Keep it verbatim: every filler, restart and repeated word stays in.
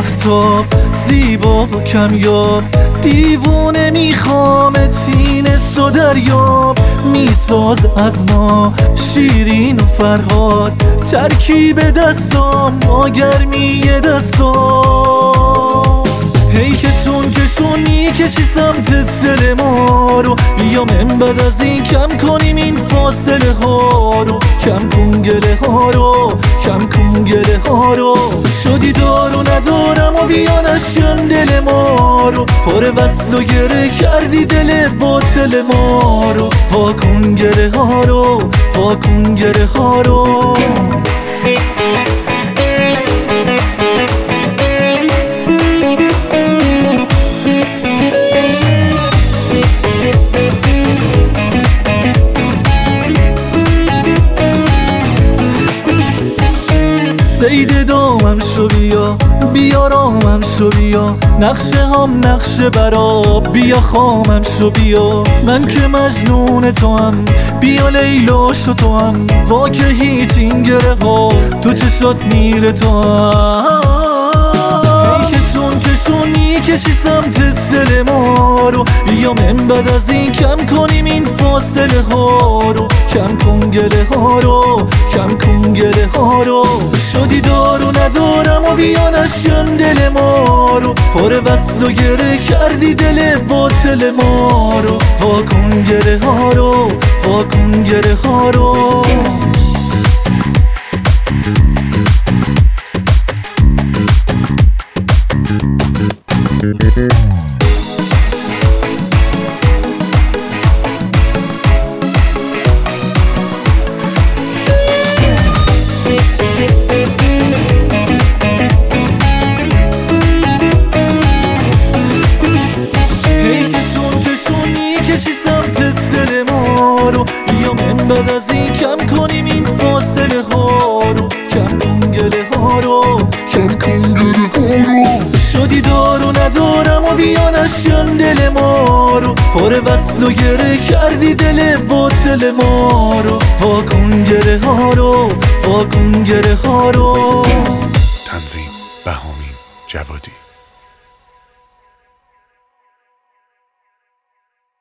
مهتاب، زیبا و کمیاب، دیوونه میخوام تینست و دریاب. میساز از ما شیرین و فرهاد، ترکیب دستام با گرمی دستات. هی کشون کشون میکشی سمت دل ما رو، بیا من بعد از این کم کنیم این فاصله ها رو. کم کن گله ها رو، کم کن گله ها رو. شدی دار و ندارم و بیا نشکن دل ما رو. پر وصل و گره کردی دل باطل ما رو. وا کن گره ها رو، وا کن گره ها رو. سید دامم شو بیا، بیا رامم شو بیا، نقشه هم نقشه براب، بیا خامم شو بیا. من که مجنون تو هم، بیا لیلا شو تو هم، وا که هیچ این گره ها تو چشات میره تو هم. کشون کشون میکشی سمت دل ما رو، بیا من بعد از این کم کنیم این فاصله ها رو. کم کن گله ها رو، کم کن گله ها رو. شدی دار و ندارم و بیا نشکن دل ما رو. پر وصل و گره کردی دل باطل ما رو. وا کن گره ها رو، وا کن گره ها رو. کشی سمت دل ما رو، بیا من بعد از این کم کنیم این فاصله ها رو. کم کن گله ها رو، کم کن گله ها رو. شدی دار و ندارم و بیا نشکن دل ما رو. پر وصل و گره کردی دل باطل ما رو. وا کن گره ها رو، وا کن گره ها رو. تنظیم بهامین جوادی.